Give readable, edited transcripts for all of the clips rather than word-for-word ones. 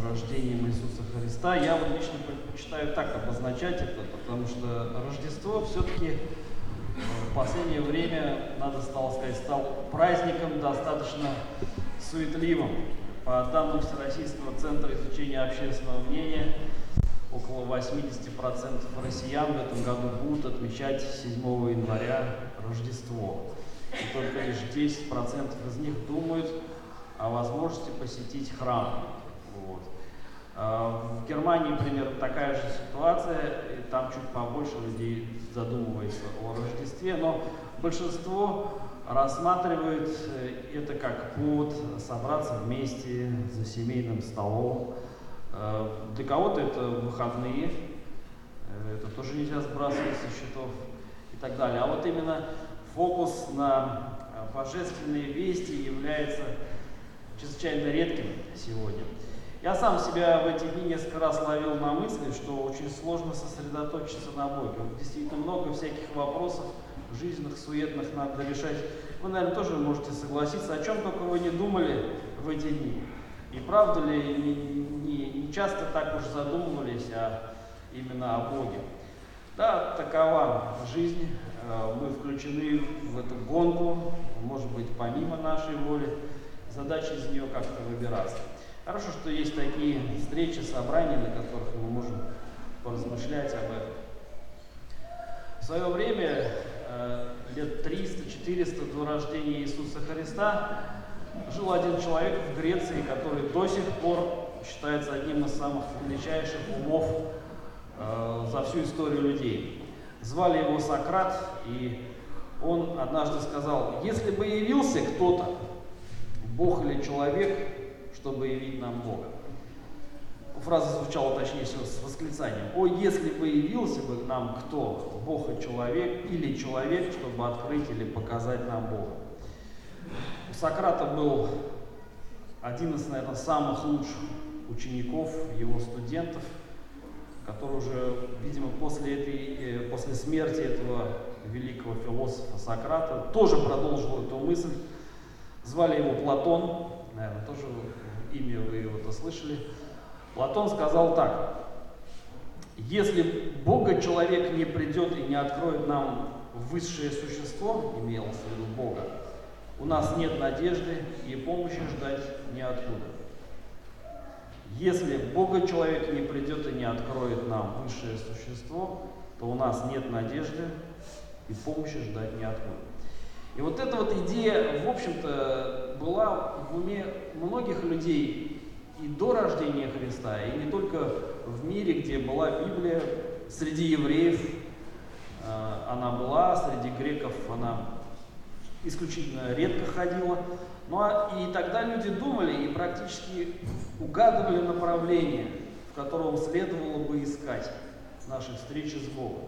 рождением Иисуса Христа. Я вот лично предпочитаю так обозначать это, потому что Рождество все-таки в последнее время, надо сказать, стал праздником достаточно суетливым. По данным Всероссийского центра изучения общественного мнения, около 80% россиян в этом году будут отмечать 7 января Рождество. И только лишь 10% из них думают о возможности посетить храм. Вот. В Германии примерно такая же ситуация, и там чуть побольше людей задумывается о Рождестве, но большинство рассматривает это как повод собраться вместе за семейным столом. Для кого-то это выходные, это тоже нельзя сбрасывать со счетов и так далее. А вот именно фокус на божественные вести является чрезвычайно редким сегодня. Я сам себя в эти дни несколько раз ловил на мысли, что очень сложно сосредоточиться на Боге. Вот действительно много всяких вопросов жизненных, суетных надо решать. Вы, наверное, тоже можете согласиться, о чем только вы не думали в эти дни. И правда ли, не часто так уж задумывались именно о Боге. Да, такова жизнь. Мы включены в эту гонку, может быть, помимо нашей воли. Задача из нее как-то выбираться. Хорошо, что есть такие встречи, собрания, на которых мы можем поразмышлять об этом. В свое время, лет 300-400 до рождения Иисуса Христа, жил один человек в Греции, который до сих пор считается одним из самых величайших умов за всю историю людей. Звали его Сократ, и он однажды сказал: если бы явился кто-то, Бог или человек, чтобы явить нам Бога. Фраза звучала, точнее всего, с восклицанием: «О, если бы явился бы нам кто, Бог и человек, или человек, чтобы открыть или показать нам Бога». У Сократа был один из, наверное, самых лучших учеников, его студентов, который уже, видимо, после смерти этого великого философа Сократа тоже продолжил эту мысль. Звали его Платон, наверное, тоже имя вы его-то слышали. Платон сказал так: если Бога человек не придет и не откроет нам высшее существо, имелось в виду Бога, у нас нет надежды и помощи ждать ниоткуда. Если Бога человек не придет и не откроет нам высшее существо, то у нас нет надежды и помощи ждать ниоткуда. И вот эта вот идея, в общем-то, была в уме многих людей и до рождения Христа, и не только в мире, где была Библия. Среди евреев она была, среди греков она исключительно редко ходила. И тогда люди думали и практически угадывали направление, в котором следовало бы искать наши встречи с Богом.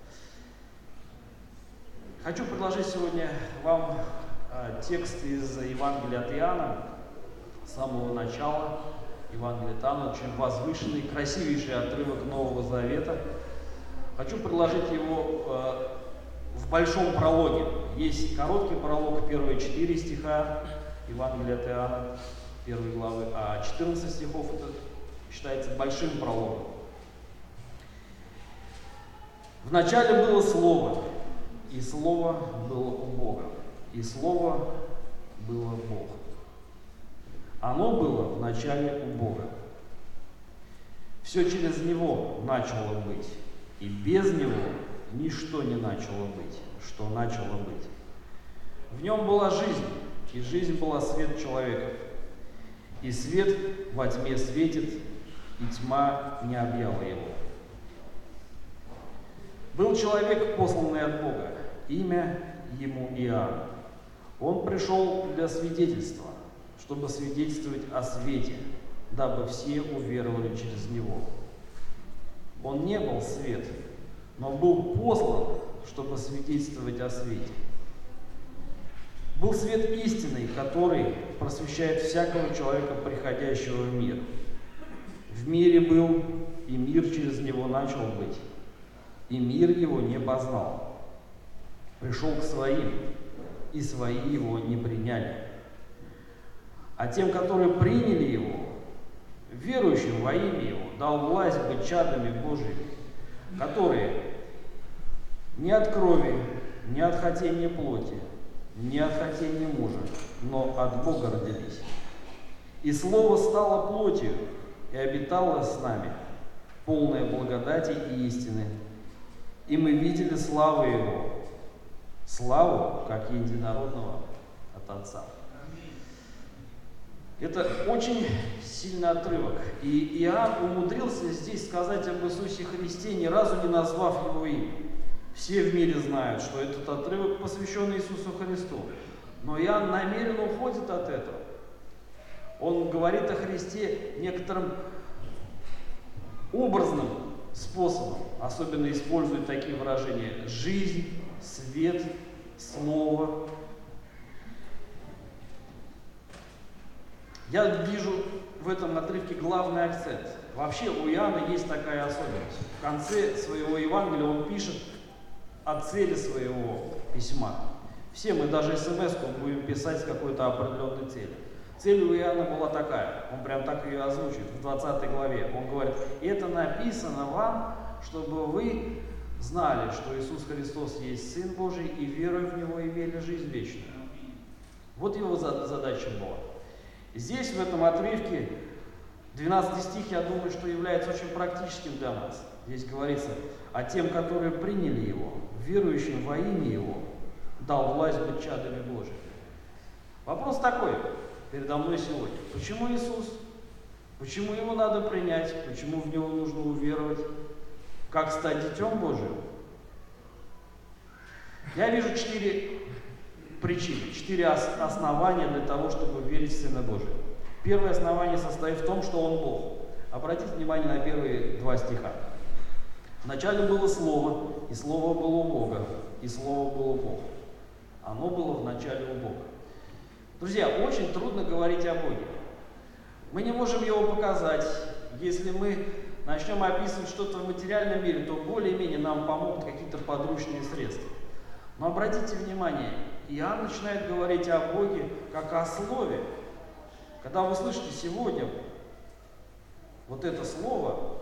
Хочу предложить сегодня вам текст из Евангелия от Иоанна, с самого начала. Евангелие от Иоанна, очень возвышенный, красивейший отрывок Нового Завета. Хочу предложить его в большом прологе. Есть короткий пролог, первые 4 стиха Евангелия от Иоанна, 1 главы, а 14 стихов это считается большим прологом. «Вначале было Слово, и Слово было у Бога, и Слово было Бог. Оно было в начале у Бога. Все через Него начало быть, и без Него ничто не начало быть, что начало быть. В Нем была жизнь, и жизнь была свет человеков. И свет во тьме светит, и тьма не объяла его. Был человек, посланный от Бога, имя ему Иоанн. Он пришел для свидетельства, чтобы свидетельствовать о свете, дабы все уверовали через него. Он не был свет, но был послан, чтобы свидетельствовать о свете. Был свет истинный, который просвещает всякого человека, приходящего в мир. В мире был, и мир через него начал быть, и мир его не познал. Пришел к своим, и свои его не приняли. А тем, которые приняли его, верующим во имя Его дал власть быть чадами Божьими, которые не от крови, не от хотения плоти, не от хотения мужа, но от Бога родились. И Слово стало плотью и обитало с нами, полное благодати и истины. И мы видели славу Его, славу, как единородного от Отца. Это очень сильный отрывок. И Иоанн умудрился здесь сказать об Иисусе Христе, ни разу не назвав Его имя. Все в мире знают, что этот отрывок посвящен Иисусу Христу. Но Иоанн намеренно уходит от этого. Он говорит о Христе некоторым образным способом, особенно использует такие выражения: жизнь, свет, слово. Я вижу в этом отрывке главный акцент. Вообще у Иоанна есть такая особенность. В конце своего Евангелия он пишет о цели своего письма. Все мы даже смс-ку будем писать с какой-то определенной целью. Цель у Иоанна была такая, он прям так ее озвучивает в 20 главе. Он говорит: это написано вам, чтобы вы знали, что Иисус Христос есть Сын Божий, и веруя в Него имели жизнь вечную. Вот его задача была. Здесь, в этом отрывке, 12 стих, я думаю, что является очень практическим для нас. Здесь говорится о тем, которые приняли Его, верующим во имя Его, дал власть быть чадами Божьими. Вопрос такой передо мной сегодня: почему Иисус? Почему Его надо принять? Почему в Него нужно уверовать? Как стать детем Божьим? Я вижу 4 причины, 4 основания для того, чтобы верить в Сына Божия. Первое основание состоит в том, что Он Бог. Обратите внимание на первые 2 стиха. Вначале было Слово, и Слово было у Бога, и Слово было Бог. Оно было в начале у Бога. Друзья, очень трудно говорить о Боге. Мы не можем Его показать. Если мы начнем описывать что-то в материальном мире, то более-менее нам помогут какие-то подручные средства. Но обратите внимание, Иоанн начинает говорить о Боге как о Слове. Когда вы слышите сегодня вот это слово,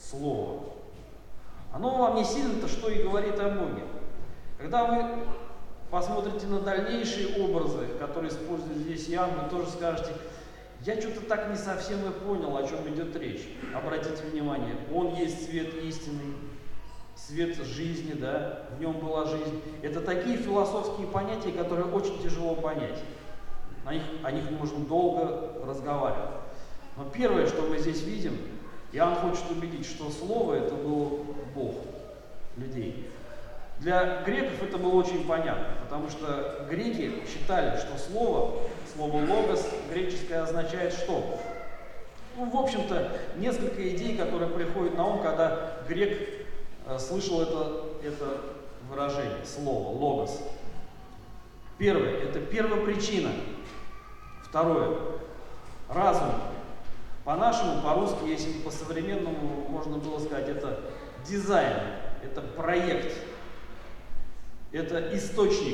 оно вам не сильно-то что и говорит о Боге. Когда вы посмотрите на дальнейшие образы, которые использует здесь Иоанн, вы тоже скажете: я что-то так не совсем и понял, о чем идет речь. Обратите внимание, Он есть свет истинный, свет жизни, да, в Нем была жизнь. Это такие философские понятия, которые очень тяжело понять. О них можно долго разговаривать. Но первое, что мы здесь видим, Иоанн хочет убедить, что Слово — это был Бог людей. Для греков это было очень понятно, потому что греки считали, что слово «логос» греческое означает что? В общем-то, несколько идей, которые приходят на ум, когда грек слышал это выражение, слово «логос». Первое — это первопричина. Второе — разум. По-нашему, по-русски, если по-современному можно было сказать, это дизайн, это проект, это источник.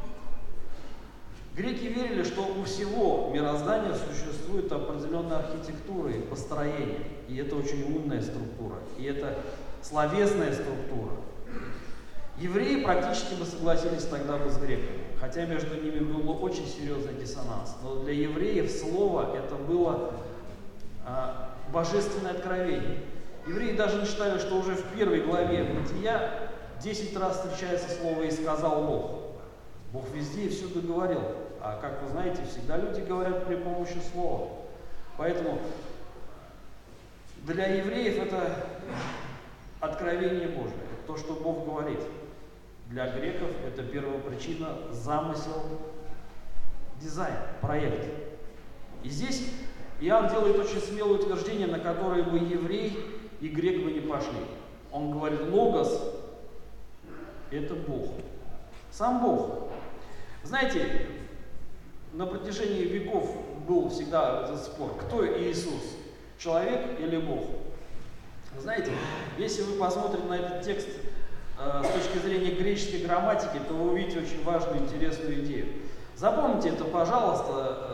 Греки верили, что у всего мироздания существует определенная архитектура и построение. И это очень умная структура. И это словесная структура. Евреи практически бы согласились тогда бы с греками, хотя между ними был очень серьезный диссонанс. Но для евреев слово это было божественное откровение. Евреи даже не считали, что уже в 1 главе Бытия 10 раз встречается слово «и сказал Бог». Бог везде и всюду говорил. А как вы знаете, всегда люди говорят при помощи слова. Поэтому для евреев это откровение Божие, то, что Бог говорит. Для греков это первопричина, замысел, дизайн, проект. И здесь Иоанн делает очень смелое утверждение, на которое бы еврей и грек бы не пошли. Он говорит: логос — это Бог. Сам Бог. Знаете, на протяжении веков был всегда этот спор: кто Иисус, человек или Бог? Знаете, если вы посмотрите на этот текст с точки зрения греческой грамматики, то вы увидите очень важную, интересную идею. Запомните это, пожалуйста,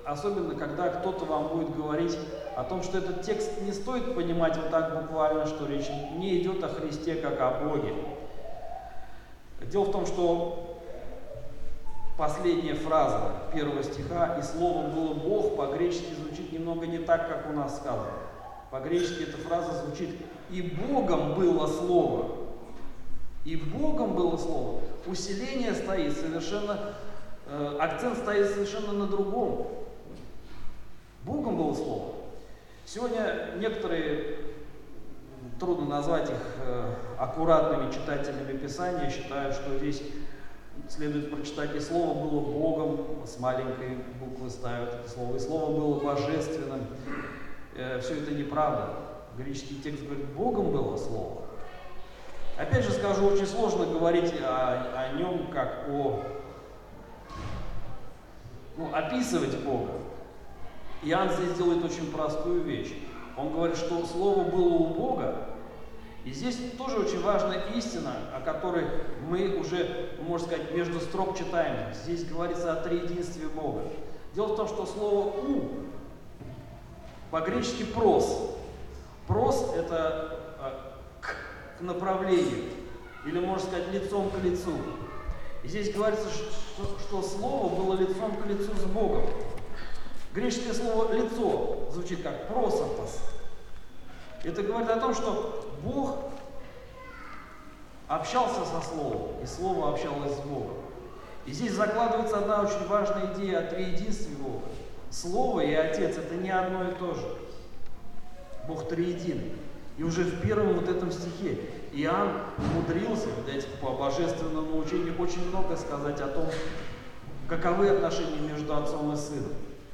особенно когда кто-то вам будет говорить о том, что этот текст не стоит понимать вот так буквально, что речь не идет о Христе как о Боге. Дело в том, что последняя фраза первого стиха «И словом было Бог» по-гречески звучит немного не так, как у нас сказано. По-гречески эта фраза звучит «И Богом было Слово». И Богом было Слово. Усиление стоит совершенно, акцент стоит совершенно на другом. Богом было Слово. Сегодня некоторые, трудно назвать их аккуратными читателями Писания, считают, что здесь следует прочитать «И Слово было Богом», с маленькой буквы ставят это слово, «И Слово было божественным». Все это неправда. Греческий текст говорит «Богом было Слово». Опять же скажу, очень сложно говорить о нем как описывать Бога. Иоанн здесь делает очень простую вещь. Он говорит, что Слово было у Бога, и здесь тоже очень важная истина, о которой мы уже, можно сказать, между строк читаем. Здесь говорится о триединстве Бога. Дело в том, что слово «у» по-гречески «прос». «Прос» — это к направлению, или, можно сказать, лицом к лицу. И здесь говорится, что Слово было лицом к лицу с Богом. Греческое слово «лицо» звучит как «просопос». Это говорит о том, что Бог общался со Словом, и Слово общалось с Богом. И здесь закладывается одна очень важная идея о триединстве Бога. Слово и Отец — это не одно и то же. Бог триединый. И уже в первом вот этом стихе Иоанн умудрился, по божественному учению, очень много сказать о том, каковы отношения между Отцом и Сыном.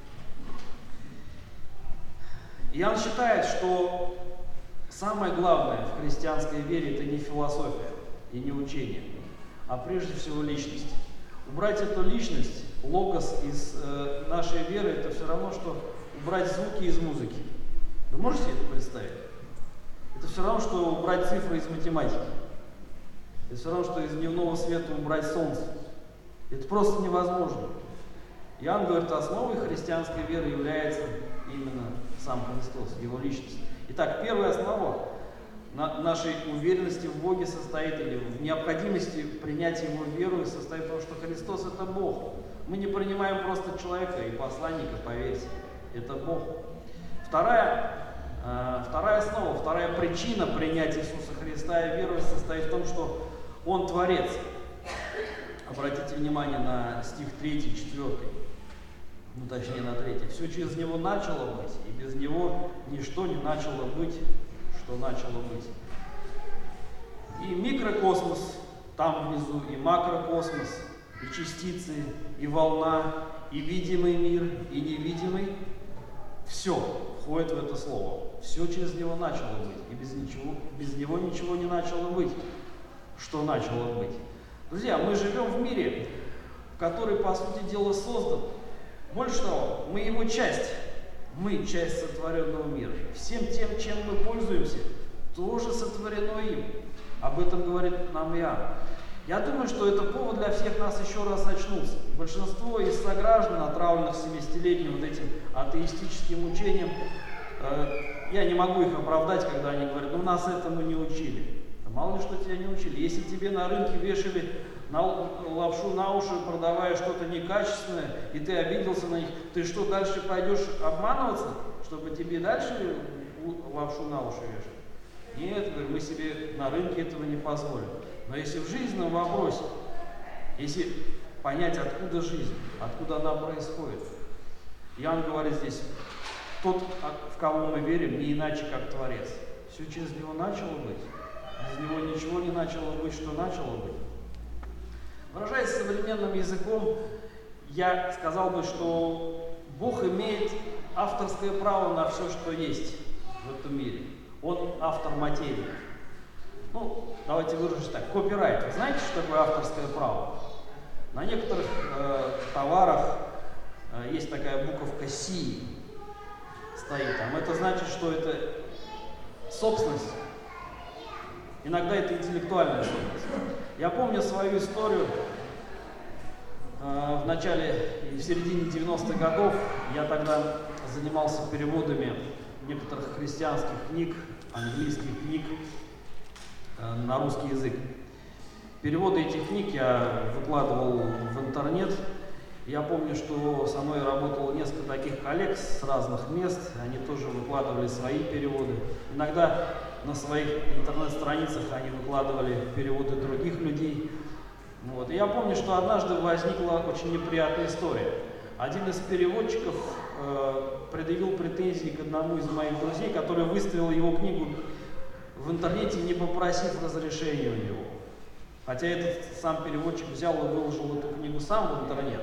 Иоанн считает, что самое главное в христианской вере — это не философия и не учение, а прежде всего личность. Убрать эту личность, логос из нашей веры — это все равно, что убрать звуки из музыки. Вы можете это представить? Это все равно, что убрать цифры из математики. Это все равно, что из дневного света убрать солнце. Это просто невозможно. Иоанн говорит, основой христианской веры является именно сам Христос, Его личность. Итак, первая основа нашей уверенности в Боге состоит, или в необходимости принять Его веру, состоит в том, что Христос — это Бог. Мы не принимаем просто человека и посланника, поверьте, это Бог. Вторая основа, вторая причина принять Иисуса Христа и веровать состоит в том, что Он Творец. Обратите внимание на стих 3, 4, точнее на 3. Все через Него начало быть, и без Него ничто не начало быть, что начало быть. И микрокосмос там внизу, и макрокосмос, и частицы, и волна, и видимый мир, и невидимый — все входит в это слово. Все через Него начало быть, и без Него ничего не начало быть, что начало быть. Друзья, мы живем в мире, который, по сути дела, создан. Больше того, мы его часть. Мы часть сотворенного мира. Всем тем, чем мы пользуемся, тоже сотворено им. Об этом говорит нам Иоанн. Я думаю, что это повод для всех нас еще раз очнуться. Большинство из сограждан, отравленных 70-летним вот этим атеистическим учением, я не могу их оправдать, когда они говорят, ну нас этому не учили. Да мало ли что тебя не учили. Если тебе на рынке вешали лапшу на уши, продавая что-то некачественное, и ты обиделся на них, ты что, дальше пойдешь обманываться, чтобы тебе дальше лапшу на уши вешать? Нет, мы себе на рынке этого не позволим. Но если в жизненном вопросе, если понять, откуда жизнь, откуда она происходит, Иоанн говорит здесь, тот, в кого мы верим, не иначе, как Творец. Все через Него начало быть, без Него ничего не начало быть, что начало быть. Выражаясь современным языком, я сказал бы, что Бог имеет авторское право на все, что есть в этом мире. Он автор материи. Давайте выражусь так. Копирайт. Вы знаете, что такое авторское право? На некоторых товарах есть такая буковка «Си» стоит там. Это значит, что это собственность. Иногда это интеллектуальная собственность. Я помню свою историю. в начале и в середине 90-х годов. Я тогда занимался переводами некоторых христианских книг, английских книг на русский язык. Переводы этих книг я выкладывал в интернет. Я помню, что со мной работало несколько таких коллег с разных мест, они тоже выкладывали свои переводы. Иногда на своих интернет-страницах они выкладывали переводы других людей. Вот. И я помню, что однажды возникла очень неприятная история. Один из переводчиков предъявил претензии к одному из моих друзей, который выставил его книгу в интернете, не попросив разрешения у него. Хотя этот сам переводчик взял и выложил эту книгу сам в интернет,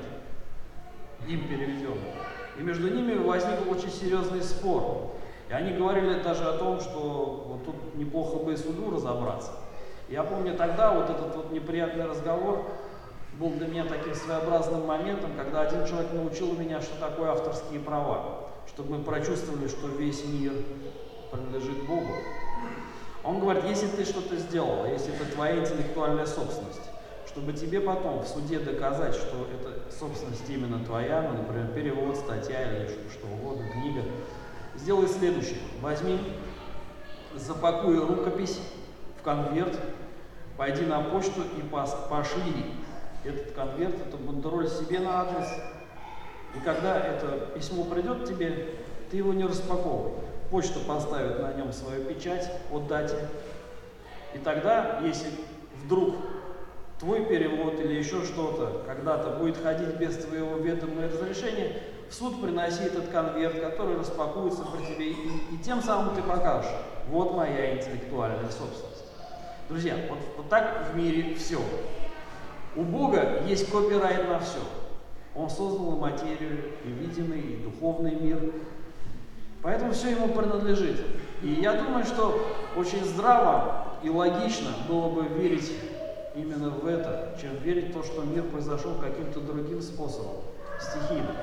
им переведенную. И между ними возник очень серьезный спор. И они говорили даже о том, что вот тут неплохо бы и суду разобраться. Я помню тогда вот этот вот неприятный разговор был для меня таким своеобразным моментом, когда один человек научил меня, что такое авторские права, чтобы мы прочувствовали, что весь мир принадлежит Богу. Он говорит, если ты что-то сделал, если это твоя интеллектуальная собственность, чтобы тебе потом в суде доказать, что это собственность именно твоя, ну, например, перевод, статья или что угодно, книга, сделай следующее. Возьми, запакуй рукопись в конверт, пойди на почту и пошли этот конверт, эту бандероль себе на адрес. И когда это письмо придет тебе, ты его не распаковывай. Почта поставит на нем свою печать от дате. И тогда, если вдруг твой перевод или еще что-то когда-то будет ходить без твоего ведома и разрешения, в суд приноси этот конверт, который распакуется при тебе, и тем самым ты покажешь, вот моя интеллектуальная собственность. Друзья, вот так в мире все. У Бога есть копирайт на все. Он создал и материю, и видимый, и духовный мир. Поэтому все ему принадлежит. И я думаю, что очень здраво и логично было бы верить именно в это, чем верить в то, что мир произошел каким-то другим способом, стихийно.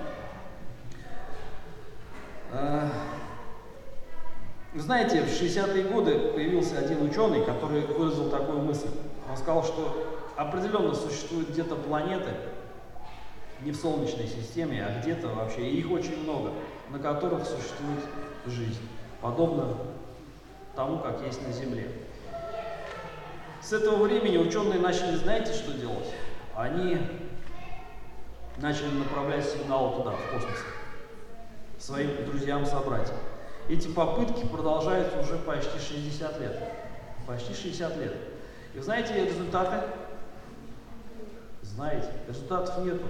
Вы знаете, в 60-е годы появился один ученый, который выразил такую мысль. Он сказал, что определенно существуют где-то планеты, не в Солнечной системе, а где-то вообще, и их очень много, на которых существует жизнь, подобно тому, как есть на Земле. С этого времени ученые начали, знаете, что делать? Они начали направлять сигналы туда, в космос, своим друзьям-собратьям. Эти попытки продолжаются уже почти 60 лет. Почти 60 лет. И знаете результаты? Знаете, результатов нету.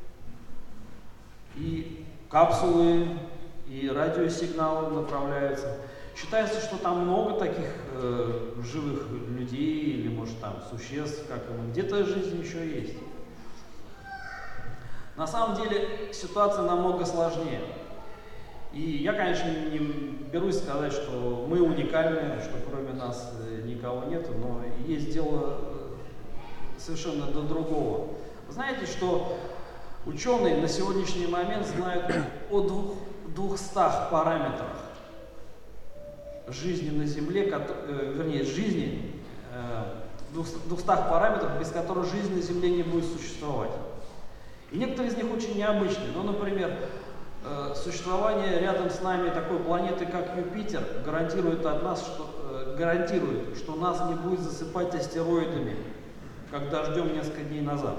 И капсулы, и радиосигналы направляются. Считается, что там много таких живых людей, или, может, там существ, как где-то жизнь еще есть. На самом деле ситуация намного сложнее. И я, конечно, не берусь сказать, что мы уникальны, что кроме нас никого нету, но есть дело совершенно до другого. Вы знаете, что ученые на сегодняшний момент знают о 200 параметрах жизни на Земле, вернее, жизни, 200 параметров, без которых жизнь на Земле не будет существовать. И некоторые из них очень необычные. Ну, например, существование рядом с нами такой планеты, как Юпитер, гарантирует, что нас не будет засыпать астероидами, как дождем несколько дней назад.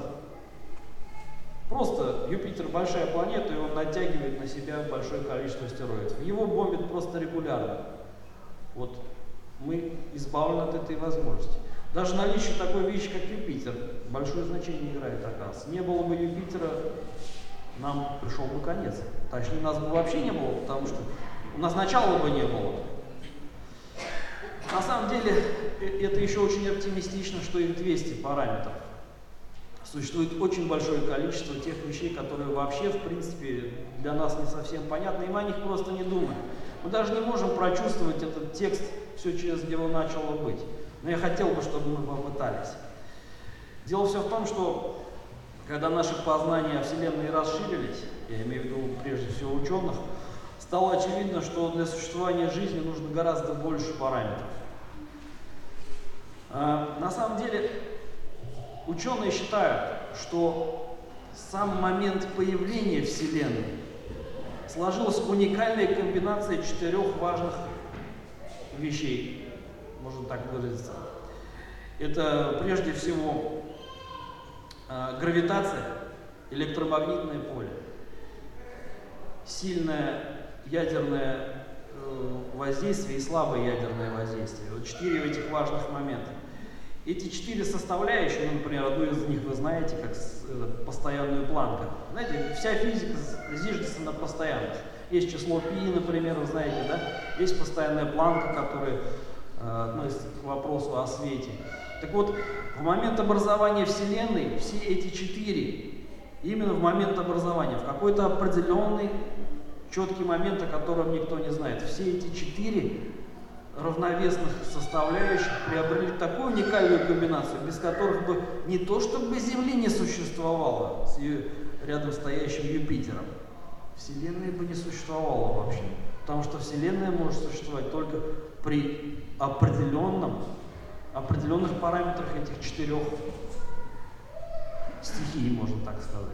Просто Юпитер большая планета, и он натягивает на себя большое количество астероидов. Его бомбят просто регулярно. Вот мы избавлены от этой возможности. Даже наличие такой вещи, как Юпитер, большое значение играет, оказывается. Не было бы Юпитера, нам пришел бы конец. Точнее, нас бы вообще не было, потому что у нас начала бы не было. На самом деле, это еще очень оптимистично, что их 200 параметров. Существует очень большое количество тех вещей, которые вообще, в принципе, для нас не совсем понятны, и мы о них просто не думаем. Мы даже не можем прочувствовать этот текст, все через него начало быть. Но я хотел бы, чтобы мы попытались. Дело все в том, что когда наши познания о Вселенной расширились, я имею в виду прежде всего ученых, стало очевидно, что для существования жизни нужно гораздо больше параметров. На самом деле, ученые считают, что сам момент появления Вселенной сложилась уникальная комбинация 4 важных вещей, можно так выразиться. Это прежде всего гравитация, электромагнитное поле, сильное ядерное воздействие и слабое ядерное воздействие. Вот 4 этих важных момента. Эти 4 составляющие, ну, например, одну из них вы знаете, как постоянную Планка. Знаете, вся физика зиждется на постоянных. Есть число π, например, вы знаете, да? Есть постоянная Планка, которая относится к вопросу о свете. Так вот, в момент образования Вселенной все эти 4, именно в момент образования, в какой-то определенный четкий момент, о котором никто не знает, все эти 4 равновесных составляющих приобрели такую уникальную комбинацию, без которых бы не то чтобы Земли не существовало с ее рядом стоящим Юпитером, Вселенная бы не существовала вообще. Потому что Вселенная может существовать только при определенных параметрах этих 4 стихий, можно так сказать.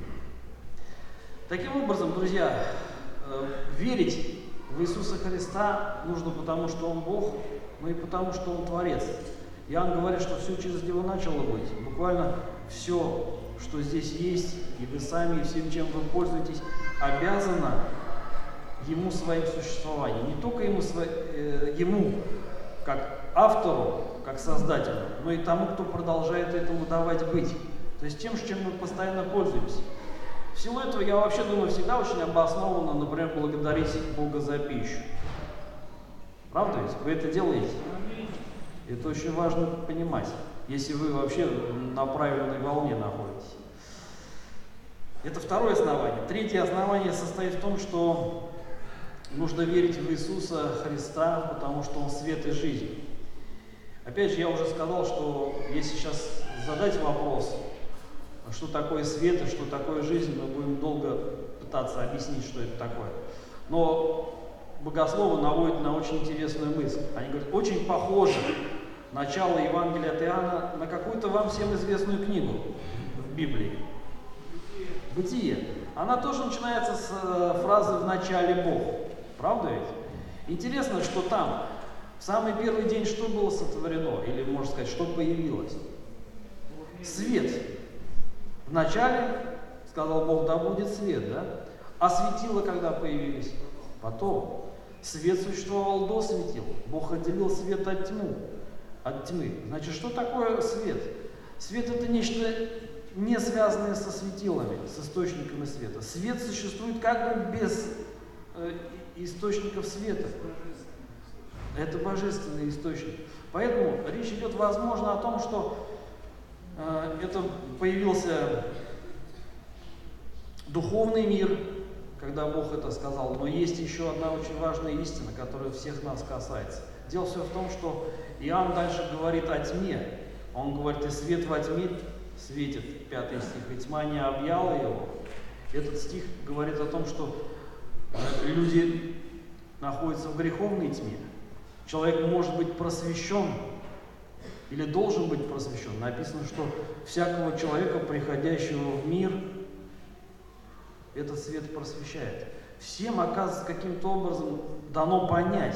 Таким образом, друзья, верить в Иисуса Христа нужно потому, что Он Бог, но и потому, что Он Творец. Иоанн говорит, что все через Него начало быть. Буквально все, что здесь есть, и вы сами, и всем, чем вы пользуетесь, обязано Ему своим существованием. Не только Ему, как автору, как создателю, но и тому, кто продолжает этому давать быть. То есть тем, чем мы постоянно пользуемся. В силу этого я вообще думаю, всегда очень обоснованно, например, благодарить Бога за пищу. Правда ведь? Вы это делаете? Это очень важно понимать, если вы вообще на правильной волне находитесь. Это второе основание. Третье основание состоит в том, что нужно верить в Иисуса Христа, потому что Он свет и жизнь. Опять же, я уже сказал, что если сейчас задать вопрос, что такое свет и что такое жизнь, мы будем долго пытаться объяснить, что это такое. Но богословы наводят на очень интересную мысль. Они говорят, очень похоже начало Евангелия от Иоанна на какую-то вам всем известную книгу в Библии. Бытие. Она тоже начинается с фразы «в начале Бог». Правда ведь? Интересно, что там в самый первый день что было сотворено? Или, можно сказать, что появилось? Свет. Вначале сказал Бог, да будет свет, да? А светила когда появились? Потом. Свет существовал до светил. Бог отделил свет от тьмы. Значит, что такое свет? Свет — это нечто не связанное со светилами, с источниками света. Свет существует как бы без источников света. Это божественный источник. Поэтому речь идет, возможно, о том, что это появился духовный мир, когда Бог это сказал, но есть еще одна очень важная истина, которая всех нас касается. Дело все в том, что Иоанн дальше говорит о тьме. Он говорит, и свет во тьме светит, 5 стих, и тьма не объяла его. Этот стих говорит о том, что люди находятся в греховной тьме. Человек может быть просвещен, или должен быть просвещен. Написано, что всякого человека, приходящего в мир, этот свет просвещает. Всем, оказывается, каким-то образом дано понять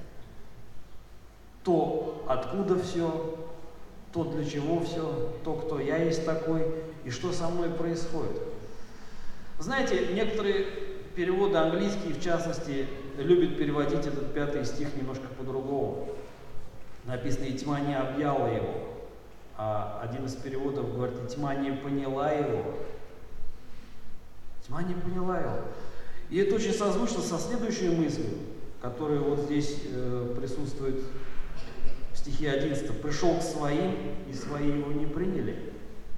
то, откуда все, то, для чего все, то, кто я есть такой, и что со мной происходит. Знаете, некоторые переводы английские, в частности, любят переводить этот 5 стих немножко по-другому. Написано, и тьма не объяла его. А один из переводов говорит, и тьма не поняла его. Тьма не поняла его. И это очень созвучно со следующей мыслью, которая вот здесь присутствует в стихе 11. «Пришел к своим, и свои его не приняли».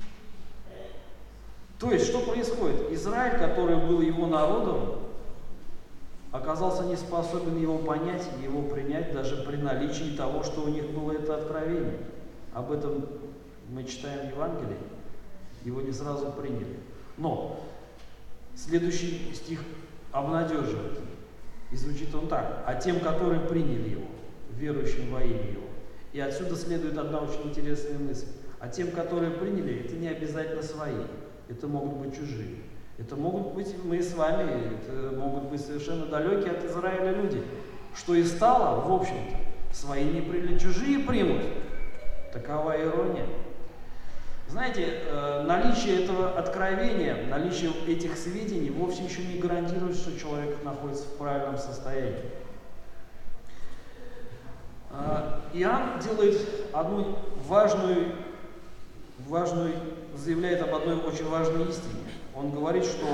То есть, что происходит? Израиль, который был его народом, оказался не способен его понять, его принять, даже при наличии того, что у них было это откровение. Об этом мы читаем в Евангелии. Его не сразу приняли. Но следующий стих обнадеживает. И звучит он так. «А тем, которые приняли его, верующим во имя его». И отсюда следует одна очень интересная мысль. А тем, которые приняли, это не обязательно свои. это могут быть чужие. Это могут быть мы с вами, это могут быть совершенно далекие от Израиля люди. Что и стало, в общем-то, свои не приняли, чужие примут. Такова ирония. Знаете, наличие этого откровения, наличие этих сведений вовсе еще не гарантирует, что человек находится в правильном состоянии. Иоанн делает одну заявляет об одной очень важной истине. Он говорит, что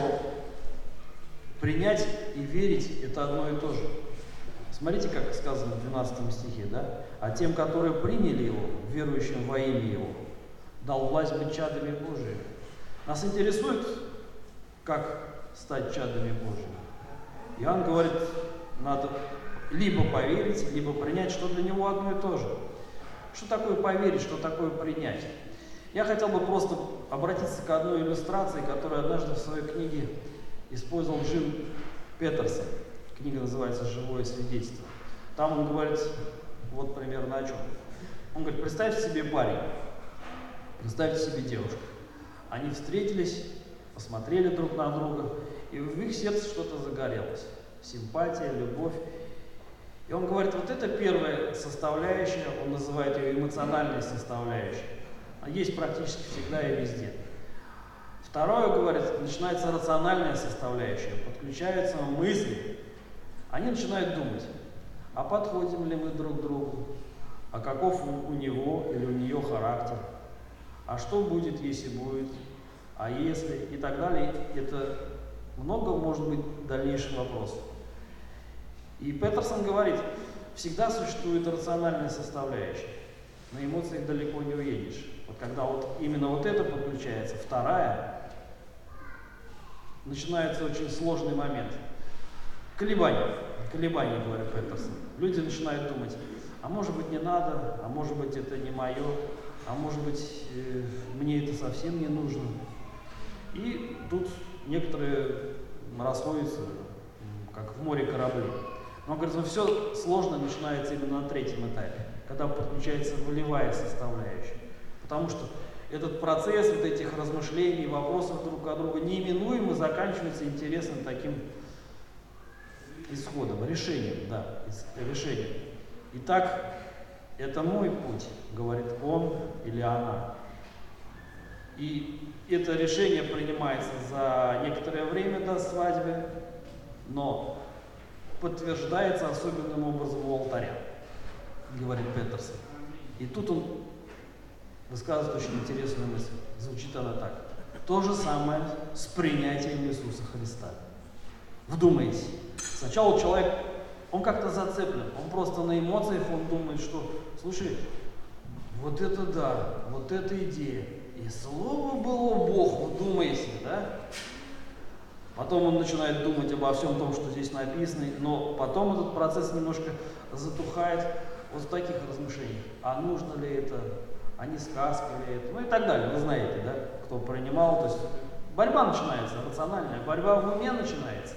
принять и верить – это одно и то же. Смотрите, как сказано в 12 стихе, да? «А тем, которые приняли Его, верующим во имя Его, дал власть быть чадами Божиими». Нас интересует, как стать чадами Божиими. Иоанн говорит, надо либо поверить, либо принять, что для него одно и то же. Что такое поверить, что такое принять? Я хотел бы просто обратиться к одной иллюстрации, которую однажды в своей книге использовал Джим Петерсон. Книга называется «Живое свидетельство». Там он говорит вот примерно о чем. Он говорит, представьте себе парень, представьте себе девушку. Они встретились, посмотрели друг на друга, и в их сердце что-то загорелось. Симпатия, любовь. И он говорит, вот это первая составляющая, он называет ее эмоциональной составляющей. Она есть практически всегда и везде. Второе, говорит, начинается рациональная составляющая, подключаются мысли. Они начинают думать, а подходим ли мы друг к другу, а каков у него или у нее характер, а что будет, если будет, а если, и так далее. Это много может быть дальнейших вопросов. И Петерсон говорит, всегда существует рациональная составляющая. На эмоциях далеко не уедешь. Вот когда вот именно вот это подключается, вторая, начинается очень сложный момент. Колебания, говорит Петерсон. Люди начинают думать, а может быть не надо, а может быть это не мое, а может быть мне это совсем не нужно. И тут некоторые расходятся, как в море корабли. Но, говорит, все сложно начинается именно на третьем этапе, когда подключается волевая составляющая. Потому что этот процесс вот этих размышлений, вопросов друг от друга неименуемо заканчивается интересным таким исходом, решением, решением. Итак, это мой путь, говорит он или она. И это решение принимается за некоторое время до свадьбы, но подтверждается особенным образом у алтаря, говорит Петерсон. И тут он высказывает очень интересную мысль. Звучит она так. То же самое с принятием Иисуса Христа. Вдумайтесь. Сначала человек, он как-то зацеплен, он просто на эмоциях, он думает, что, слушай, вот это да, вот эта идея. И слово было Бог, вдумайся, да? Потом он начинает думать обо всем том, что здесь написано, но потом этот процесс немножко затухает вот в таких размышлениях. А нужно ли это? А не сказка ли это? Ну и так далее. Вы знаете, да, кто принимал. То есть борьба начинается, рациональная борьба в уме начинается.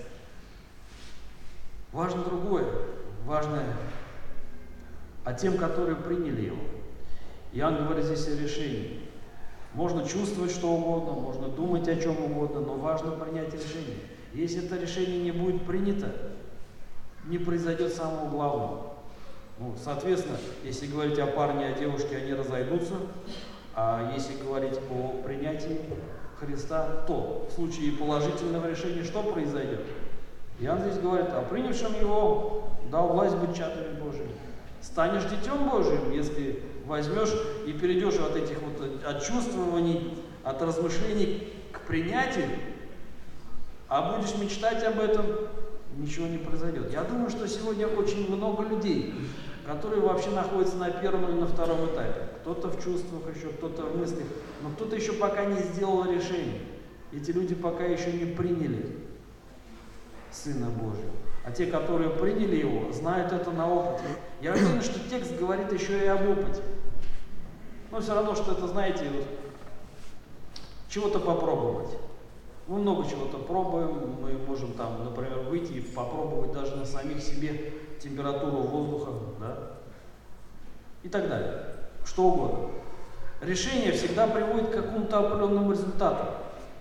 Важно другое. Важное о тем, которые приняли его. Иоанн говорит здесь о решении. Можно чувствовать что угодно, можно думать о чем угодно, но важно принять решение. Если это решение не будет принято, не произойдет самого главного. Ну, соответственно, если говорить о парне, о девушке, они разойдутся, а если говорить о принятии Христа, то в случае положительного решения что произойдет? Иоанн здесь говорит, а принявшим его дал власть быть чадами Божьими. Станешь детем Божьим, если возьмешь и перейдешь от этих вот от чувствований, от размышлений к принятию, а будешь мечтать об этом, ничего не произойдет. Я думаю, что сегодня очень много людей, которые вообще находятся на первом или на втором этапе. Кто-то в чувствах еще, кто-то в мыслях, но кто-то еще пока не сделал решение. Эти люди пока еще не приняли Сына Божьего. А те, которые приняли Его, знают это на опыте. Я уверен, что текст говорит еще и об опыте. Но все равно, что это, знаете, вот, чего-то попробовать. Мы много чего-то пробуем, мы можем там, например, выйти и попробовать даже на самих себе температуру воздуха, да, и так далее, что угодно. Решение всегда приводит к какому-то определенному результату.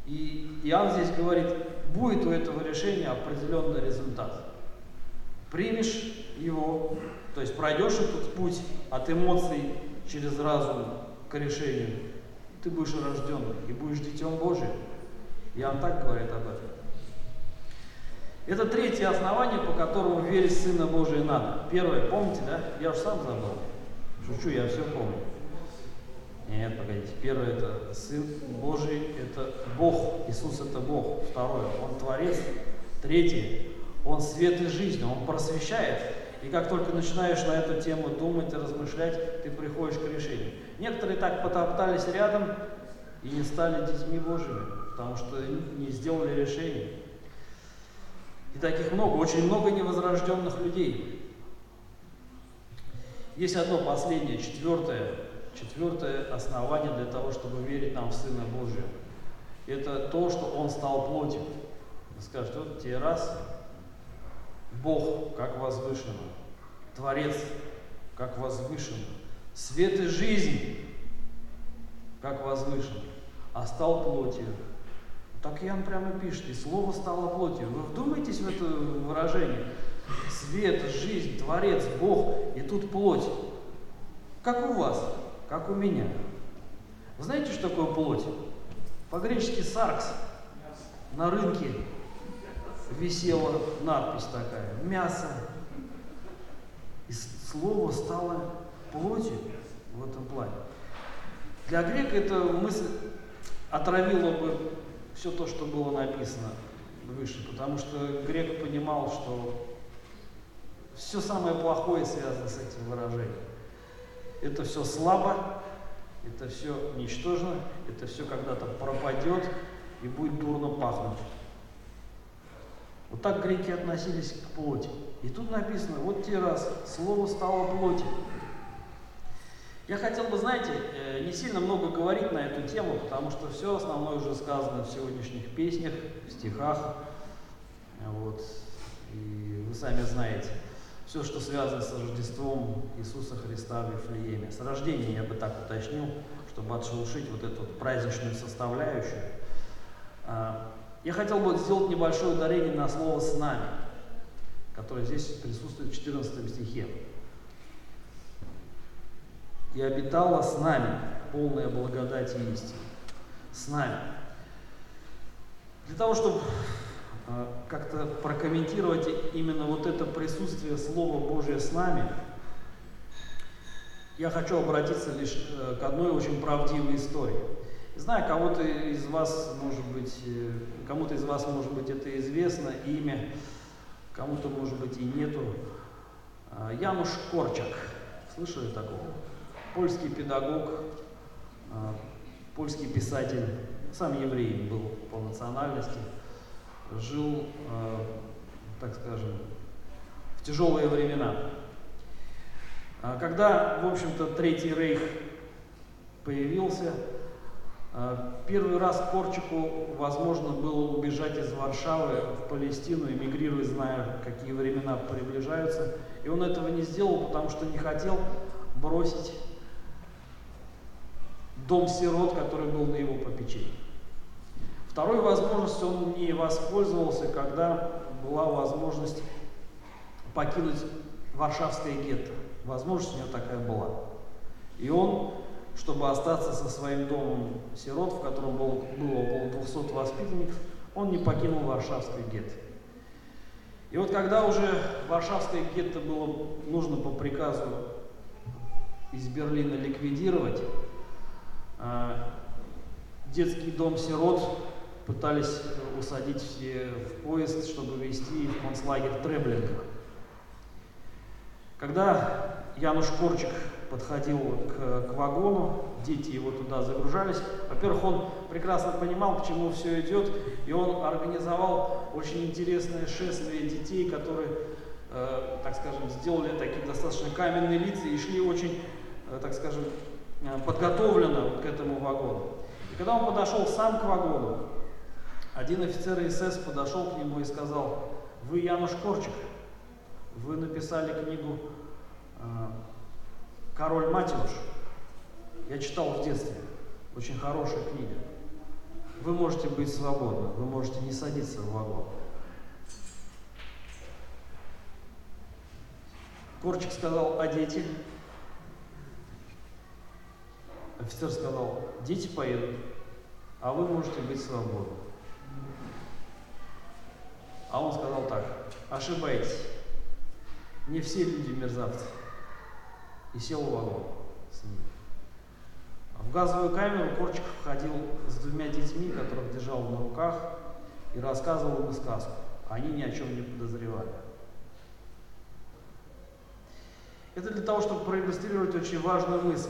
И Иоанн здесь говорит, будет у этого решения определенный результат. Примешь его, то есть пройдешь этот путь от эмоций через разум к решению, ты будешь рожденным и будешь детем Божьим. Иоанн так говорит об этом. Это третье основание, по которому верить в Сына Божия надо. Первое, помните, да? Я уж сам забыл. Шучу, я все помню. Нет, погодите. Первое, это Сын Божий, это Бог. Иисус это Бог. Второе, Он Творец. Третье, Он свет и жизнь, Он просвещает. И как только начинаешь на эту тему думать и размышлять, ты приходишь к решению. Некоторые так потоптались рядом и не стали детьми Божьими, потому что не сделали решение. И таких много, очень много невозрожденных людей. Есть одно последнее, четвертое основание для того, чтобы верить нам в Сына Божия. Это то, что Он стал плотью. Вы скажете, вот тебе раз, Бог как возвышенно, Творец как возвышенно, свет и жизнь как возвышенно, а стал плотью. Так Иоанн прямо пишет, и слово стало плотью. Вы вдумайтесь в это выражение. Свет, жизнь, Творец, Бог, и тут плоть. Как у вас, как у меня. Вы знаете, что такое плоть? По-гречески саркс. На рынке висела надпись такая, мясо. И слово стало плотью в этом плане. Для грека эта мысль отравила бы все то, что было написано выше, потому что грек понимал, что все самое плохое связано с этим выражением. Это все слабо, это все ничтожно, это все когда-то пропадет и будет дурно пахнуть. Вот так греки относились к плоти. И тут написано, вот те раз, слово стало плотью. Я хотел бы, знаете, не сильно много говорить на эту тему, потому что все основное уже сказано в сегодняшних песнях, в стихах. Вот. И вы сами знаете, все, что связано с Рождеством Иисуса Христа в Вифлееме. С рождением я бы так уточнил, чтобы отшелушить вот эту вот праздничную составляющую. Я хотел бы сделать небольшое ударение на слово «с нами», которое здесь присутствует в 14 стихе. «И обитала с нами полная благодать и истина». С нами. Для того, чтобы как-то прокомментировать именно вот это присутствие Слова Божия с нами, я хочу обратиться лишь к одной очень правдивой истории. Знаю, кому-то из вас, может быть, это известно имя, кому-то, может быть, и нету. Януш Корчак. Слышали такого? Польский педагог, польский писатель, сам еврей был по национальности, жил, так скажем, в тяжелые времена. Когда, в общем-то, Третий Рейх появился, первый раз Корчаку возможно было убежать из Варшавы в Палестину, эмигрировать, зная, какие времена приближаются. И он этого не сделал, потому что не хотел бросить дом сирот, который был на его попечении. Второй возможностью он не воспользовался, когда была возможность покинуть Варшавское гетто. Возможность у него такая была. И он, чтобы остаться со своим домом сирот, в котором было около 200 воспитанников, он не покинул Варшавское гетто. И вот когда уже Варшавское гетто было нужно по приказу из Берлина ликвидировать, детский дом сирот пытались усадить все в поезд, чтобы везти в концлагерь Треблинг. Когда Януш Корчак подходил к вагону, дети его туда загружались. Во-первых, он прекрасно понимал, к чему все идет, и он организовал очень интересное шествие детей, которые, так скажем, сделали такие достаточно каменные лица и шли очень, так скажем, подготовленно к этому вагону. И когда он подошел сам к вагону, один офицер СС подошел к нему и сказал: «Вы Януш Корчак, вы написали книгу «Король Матюш». Я читал в детстве, очень хорошая книга. вы можете быть свободны, вы можете не садиться в вагон. Корчик сказал: а дети? Офицер сказал: дети поедут, а вы можете быть свободны. А он сказал так: ошибаетесь, не все люди мерзавцы. И сел в вагон с ним. В газовую камеру Корчик ходил с двумя детьми, которых держал на руках, и рассказывал им сказку. Они ни о чем не подозревали. Это для того, чтобы проиллюстрировать очень важную мысль.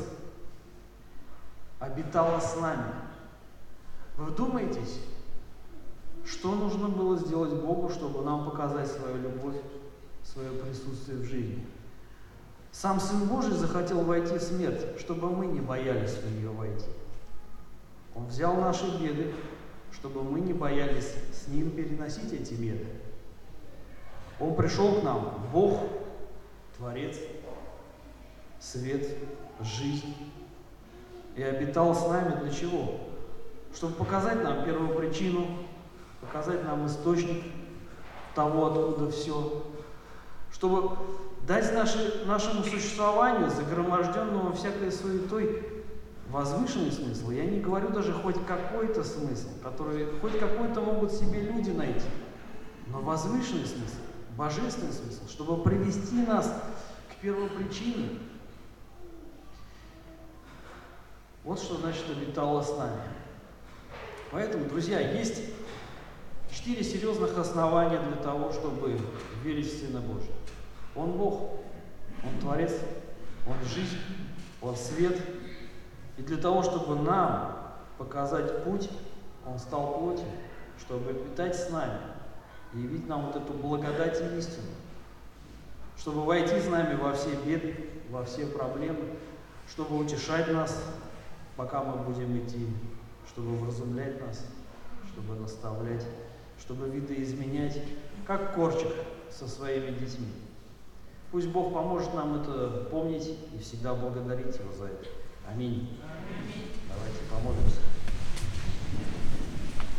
Обитала с нами. Вы вдумаетесь, что нужно было сделать Богу, чтобы нам показать свою любовь, свое присутствие в жизни? Сам Сын Божий захотел войти в смерть, чтобы мы не боялись в нее войти. Он взял наши беды, чтобы мы не боялись с Ним переносить эти беды. Он пришел к нам, Бог, Творец, свет, жизнь, и обитал с нами для чего? Чтобы показать нам первопричину, показать нам источник того, откуда все, чтобы дать нашему существованию, загроможденному всякой суетой, возвышенный смысл. Я не говорю даже хоть какой-то смысл, который хоть какой-то могут себе люди найти, но возвышенный смысл, божественный смысл, чтобы привести нас к первопричине. Вот что значит обитало с нами. Поэтому, друзья, есть 4 серьезных основания для того, чтобы верить в Сына Божия. Он Бог, Он Творец, Он жизнь, Он свет. И для того, чтобы нам показать путь, Он стал плотью, чтобы обитать с нами и явить нам вот эту благодать и истину, чтобы войти с нами во все беды, во все проблемы, чтобы утешать нас, пока мы будем идти, чтобы вразумлять нас, чтобы наставлять, чтобы видоизменять, как Корчик со своими детьми. Пусть Бог поможет нам это помнить и всегда благодарить Его за это. Аминь. Давайте помолимся.